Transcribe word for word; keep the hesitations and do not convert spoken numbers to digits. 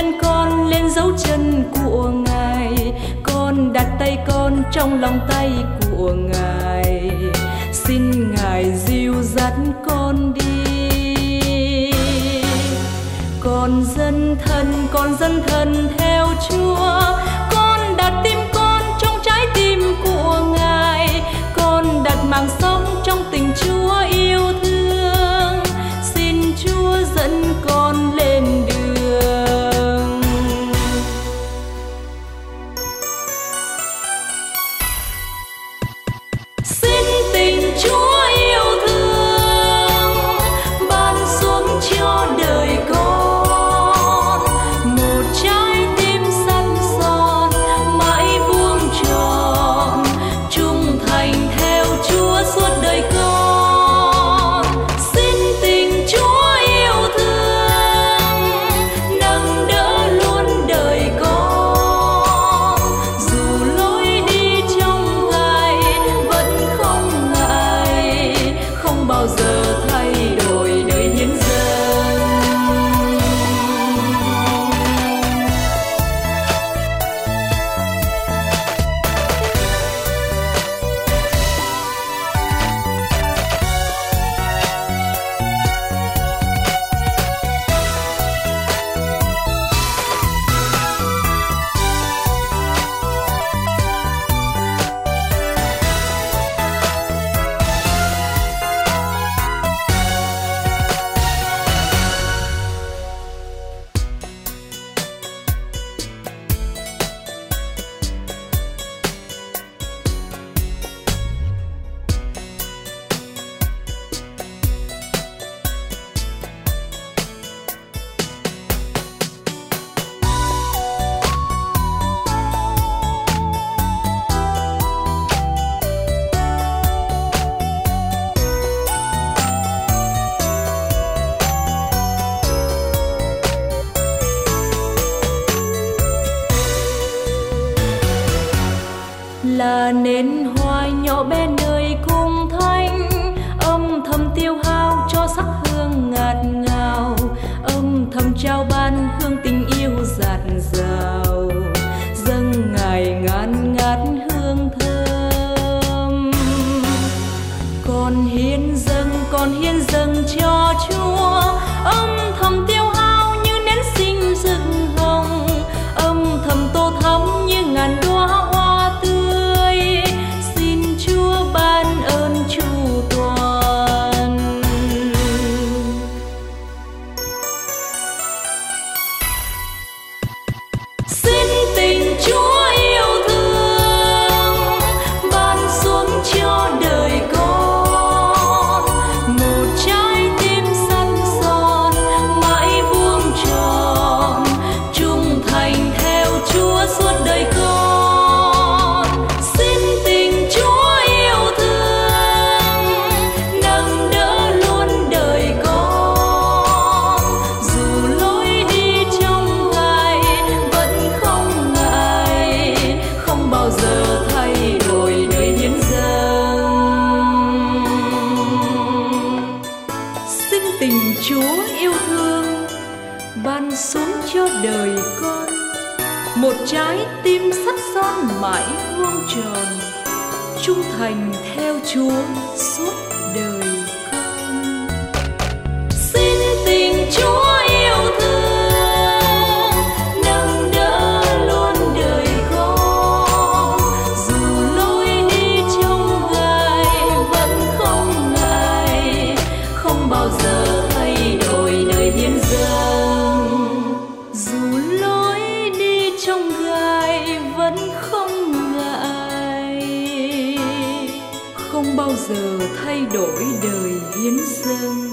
lên con lên dấu chân của Ngài, con đặt tay con trong lòng tay của Ngài, xin Ngài dìu dắt con đi. Con dân thân, con dân thân theo Chúa, con đặt tim con trong trái tim của Ngài, con đặt mạng sống trong tình Chúa yêu thương, xin Chúa dẫn con lên đường. Xin tình Chúa yêu thương ban xuống cho đời con một trái tim săn son mãi vuông tròn, trung thành theo Chúa suốt đời con. Xin tình Chúa yêu thương nâng đỡ luôn đời con, dù lối đi trong gai vẫn không ngại, không bao giờ thay đổi đời hiến dâng. Là nến hoa nhỏ bé nơi cung thánh, âm thầm tiêu hao cho sắc hương ngạt ngào, âm thầm trao ban hương tình yêu dạt dào, dâng Ngài ngát ngát hương thơm. Con hiến dâng, con hiến dâng cho Chúa, âm thầm tiêu hao như nén sinh rực hồng, âm thầm tô thắm như ngàn đóa hoa tươi, xin Chúa ban ơn chu toàn. Xin tình Chúa yêu thương ban xuống cho đời con một trái tim săn son mãi vuông tròn, trung thành theo Chúa suốt đời con. Xin tình Chúa yêu thương nâng đỡ luôn đời con, dù lối đi trong gai vẫn không ngại, không bao giờ thay đổi đời hiến dâng. Xin tình Chúa yêu thương ban xuống cho đời con một trái tim sắt son mãi vuông tròn, trung thành theo Chúa suốt đời con. Xin tình Chúa yêu thương nâng đỡ luôn đời con, dù lối đi trong gai vẫn không ngại, không bao giờ thay đổi đời hiến dâng. Dù lối đi trong gai vẫn không ngại, không bao giờ thay đổi đời hiến dâng.